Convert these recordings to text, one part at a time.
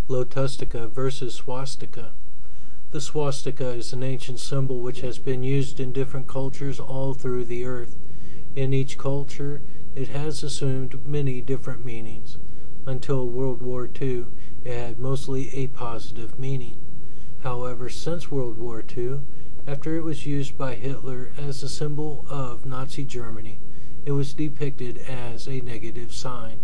Lotustica versus swastika. The swastika is an ancient symbol which has been used in different cultures all through the earth. In each culture, it has assumed many different meanings. Until World War II, it had mostly a positive meaning. However, since World War II, after it was used by Hitler as a symbol of Nazi Germany, it was depicted as a negative sign.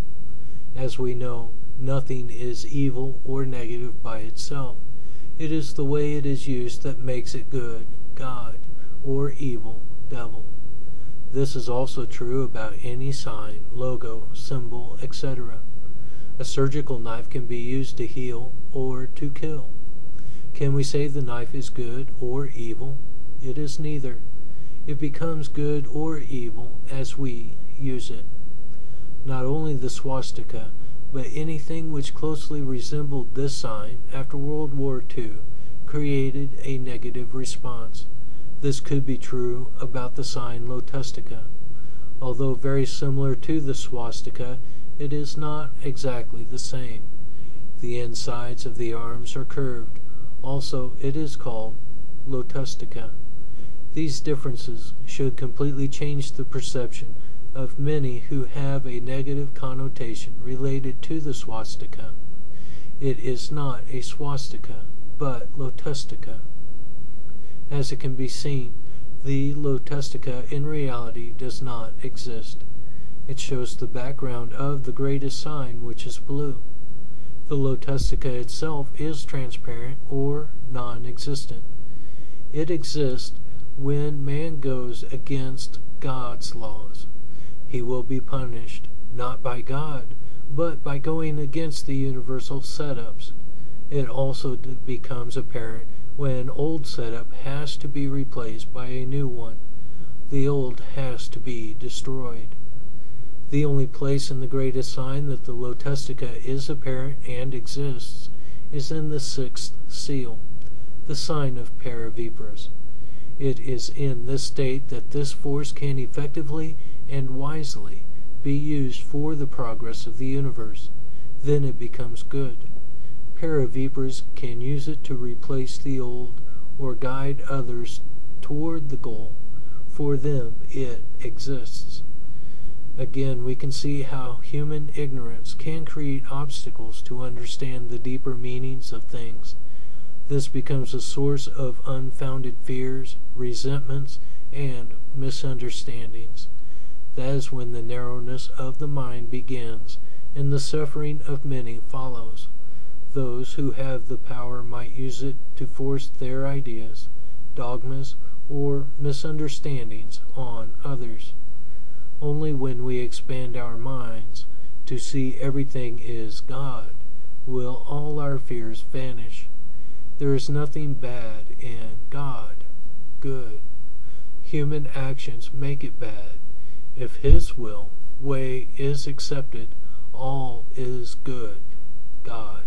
As we know, nothing is evil or negative by itself. It is the way it is used that makes it good, God, or evil, devil. This is also true about any sign, logo, symbol, etc. A surgical knife can be used to heal or to kill. Can we say the knife is good or evil? It is neither. It becomes good or evil as we use it. Not only the swastika, but anything which closely resembled this sign after World War II created a negative response. This could be true about the sign Lotustica. Although very similar to the swastika, it is not exactly the same. The insides of the arms are curved. Also, it is called Lotustica. These differences should completely change the perception of many who have a negative connotation related to the swastika. It is not a swastika, but Lotustica. As it can be seen, the Lotustica in reality does not exist. It shows the background of the greatest sign, which is blue. The Lotustica itself is transparent or non-existent. It exists when man goes against God's laws. He will be punished, not by God, but by going against the universal setups. It also becomes apparent when an old setup has to be replaced by a new one. The old has to be destroyed. The only place in the greatest sign that the Lotustica is apparent and exists is in the sixth seal, the sign of Paraviparas. It is in this state that this force can effectively and wisely be used for the progress of the universe. Then it becomes good. Paraviparas can use it to replace the old or guide others toward the goal. For them it exists. Again, we can see how human ignorance can create obstacles to understand the deeper meanings of things. This becomes a source of unfounded fears, resentments, and misunderstandings. That is when the narrowness of the mind begins, and the suffering of many follows. Those who have the power might use it to force their ideas, dogmas, or misunderstandings on others. Only when we expand our minds to see everything is God will all our fears vanish. There is nothing bad in God, good. Human actions make it bad. If His way is accepted, all is good, God.